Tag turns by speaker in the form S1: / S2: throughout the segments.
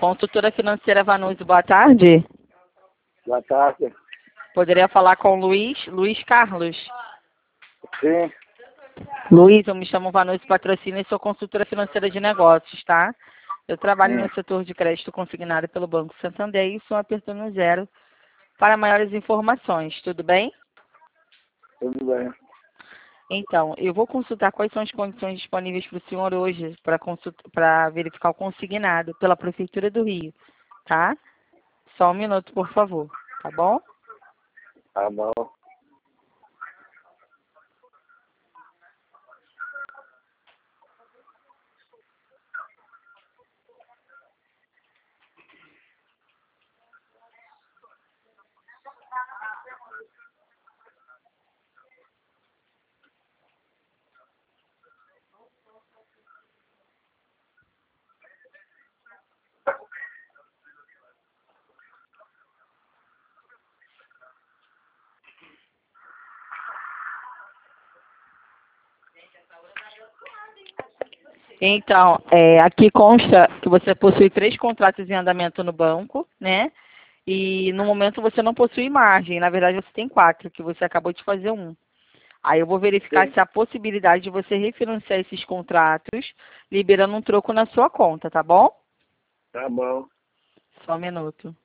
S1: Consultora financeira Vanucci, boa tarde.
S2: Boa tarde.
S1: Poderia falar com o Luiz Carlos?
S2: Sim,
S1: Luiz, eu me chamo Vanucci Patrocínio e sou consultora financeira de negócios, tá? Eu trabalho no setor de crédito consignado pelo Banco Santander e sou apertando 0 para maiores informações, tudo bem?
S2: tudo bem.
S1: Então, eu vou consultar quais são as condições disponíveis para o senhor hoje para verificar o consignado pela Prefeitura do Rio, tá? Só um minuto, por favor, tá bom?
S2: Tá bom.
S1: Então, aqui consta que você possui 3 contratos em andamento no banco, né? E no momento você não possui margem. Na verdade, você tem 4, que você acabou de fazer um. Aí eu vou verificar
S2: Sim.
S1: se há possibilidade de você refinanciar esses contratos, liberando um troco na sua conta, tá bom?
S2: Tá bom.
S1: Só um minuto.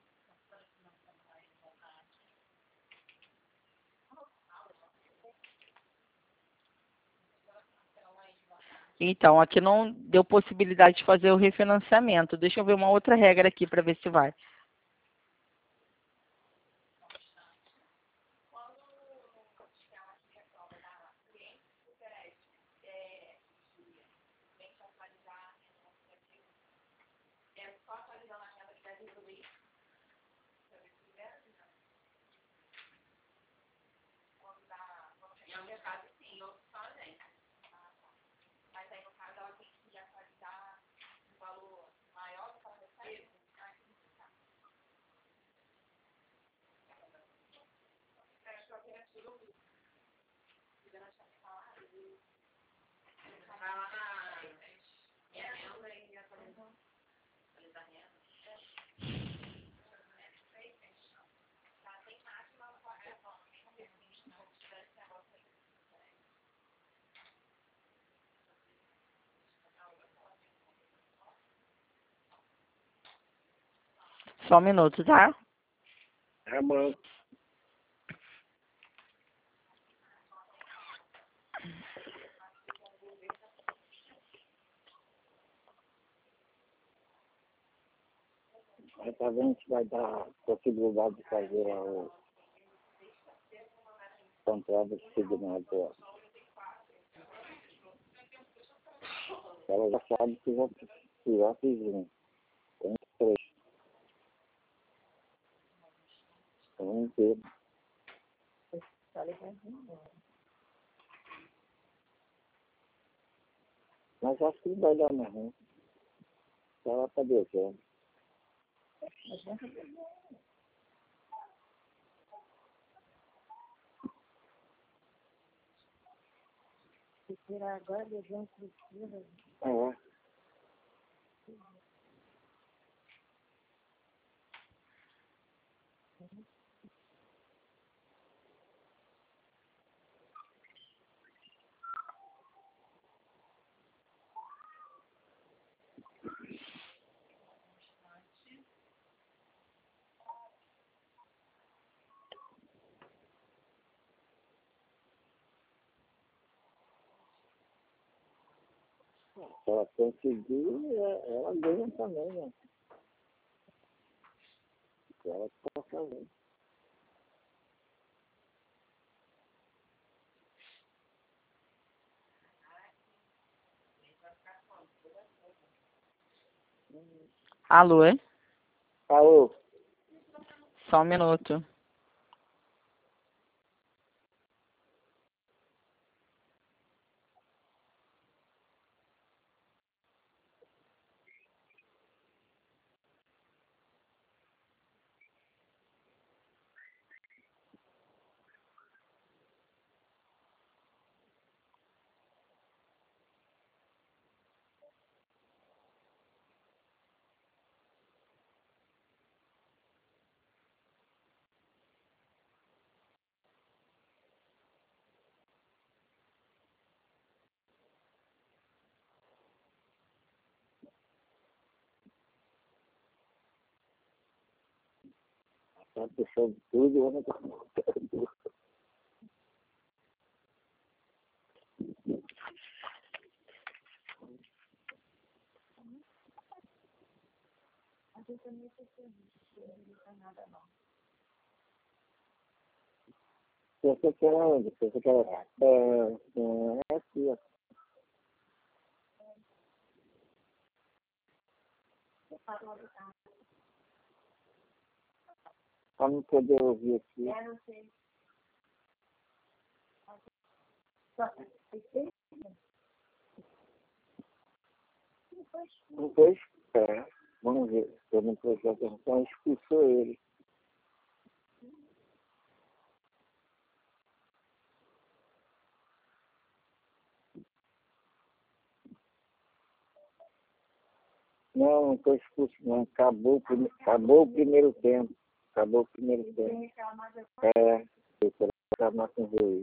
S1: Então, aqui não deu possibilidade de fazer o refinanciamento. Deixa eu ver uma outra regra aqui para ver se vai. Só um minuto, tá?
S2: Tá bom. Aí tá vendo se vai dar possibilidade de fazer o contrato de segmento. Ela já sabe que já fiz um. Tem 3. Um inteiro. Mas acho que não vai dar mais, né? Ela tá deixando. É. Se ela conseguir, ela ganha também, né? Ela tá fazendo.
S1: Alô?
S2: Alô?
S1: Só um minuto.
S2: Tá puxando tudo, eu não tô contando. Você quer onde? Você quer... É aqui, ó. Pra não poder ouvir aqui. Não foi expulsar. Vamos ver. Se eu não prestar atenção, expulsou ele. Não, não foi expulso, não. Acabou o primeiro tempo. Acabou o primeiro tempo. É, eu quero acabar com o juiz.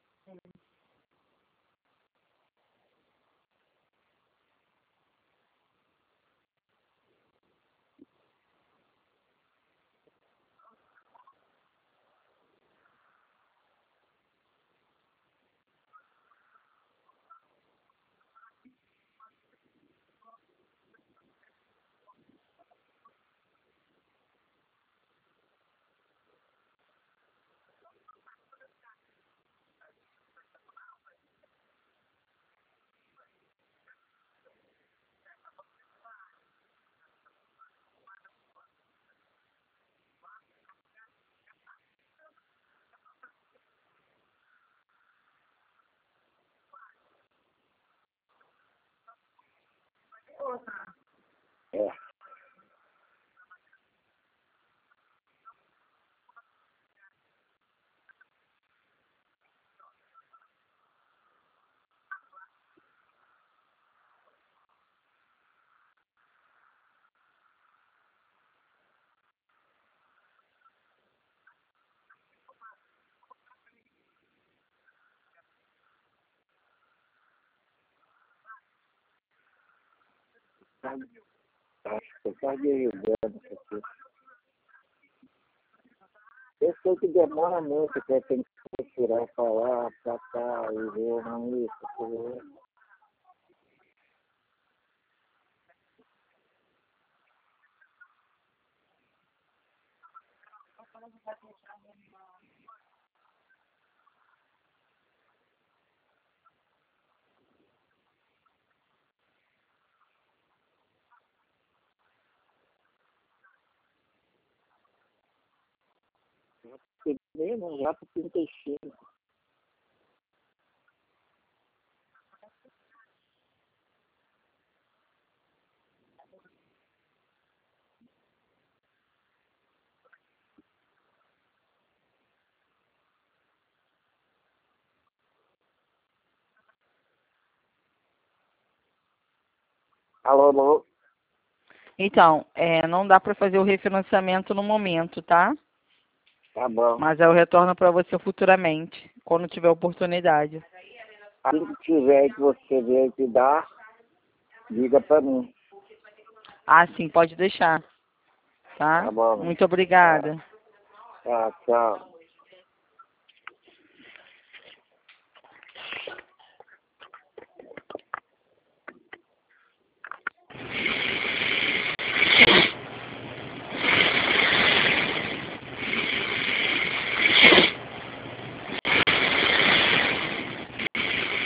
S2: É. Acho que está derrubando isso aqui. Eu sei que demora muito, que tem que tirar para lá, para cá, e ver não isso, aquilo. Mesmo já para 35. Alô, alô?
S1: Então, não dá para fazer o refinanciamento no momento, tá?
S2: Tá bom.
S1: Mas eu retorno para você futuramente, quando tiver oportunidade.
S2: Assim que tiver que você vier te dar, liga para mim.
S1: Ah, sim, pode deixar, tá?
S2: Tá bom.
S1: Muito obrigada.
S2: Tá, tchau.